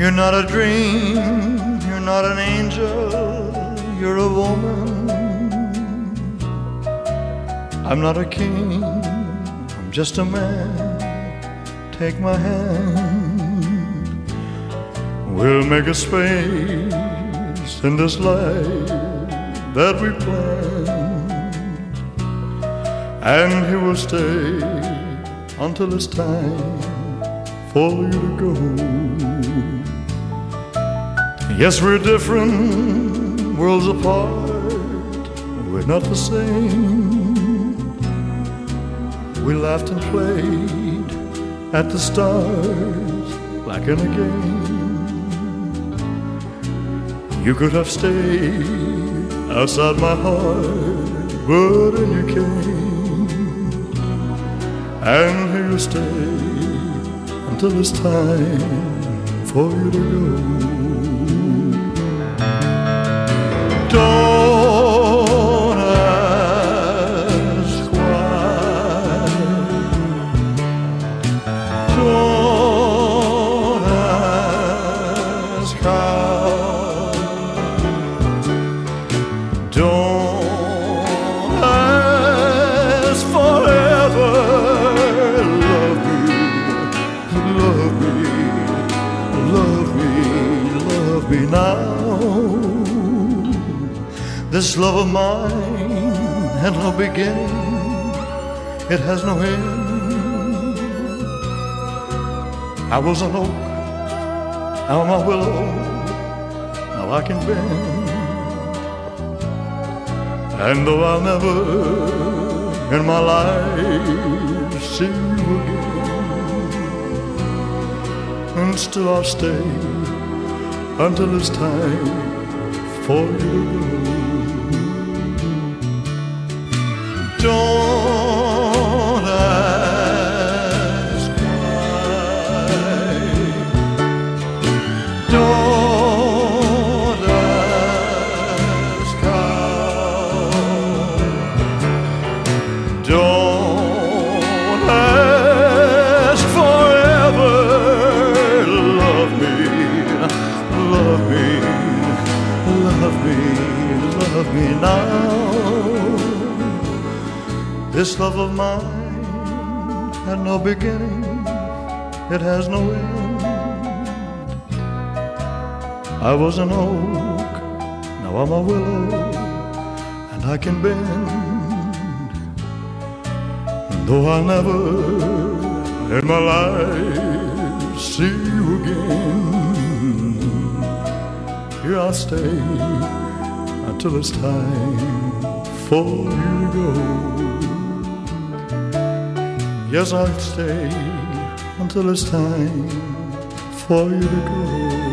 You're not a dream, you're not an angel, you're a woman. I'm not a king, I'm just a man. Take my hand. We'll make a space in this life that we planned, and he will stay until it's time for you to go. Yes, we're different, worlds apart, we're not the same. We laughed and played at the stars like in a game. You could have stayed outside my heart, but then you came, and here you stay until it's time for you to go. Don't ask why. Don't ask how. Don't ask forever. Love me, love me, love me, love me now. This love of mine had no beginning, it has no end. I was an oak, now I'm a willow, now I can bend. And though I'll never in my life see you again, and still I'll stay until it's time for you to go. Don't ask why. Don't ask how. Don't ask forever. Love me, love me, love me, love me now. This love of mine had no beginning, it has no end. I was an oak, now I'm a willow, and I can bend. And though I'll never in my life see you again, here I'll stay until it's time for you to go. Yes, I'll stay until it's time for you to go.